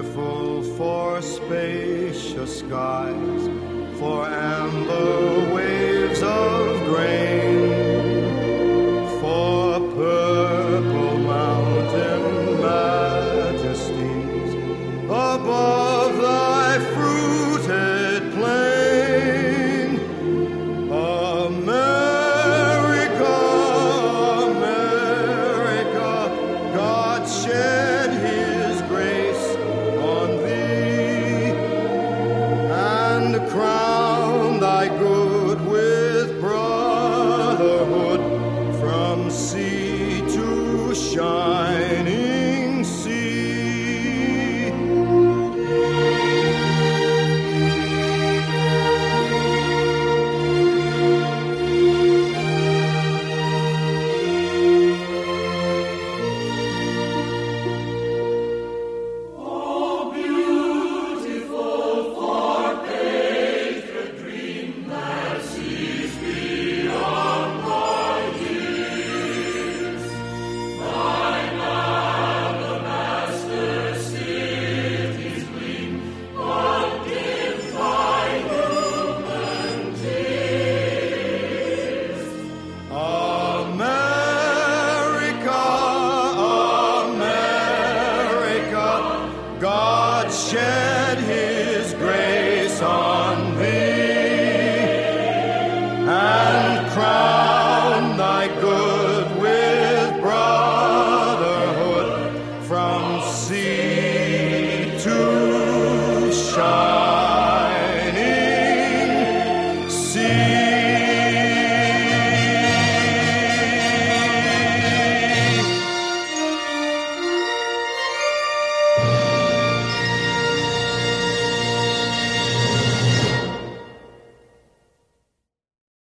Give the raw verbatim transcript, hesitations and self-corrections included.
beautiful for spacious skies, for amber waves of grain, for purple mountain majesties above thy fruited plain. America, America, God shed his grace on thee, and crown thy good with brotherhood from sea to shining sea. God shed his grace on thee, and crown thy good with brotherhood from sea to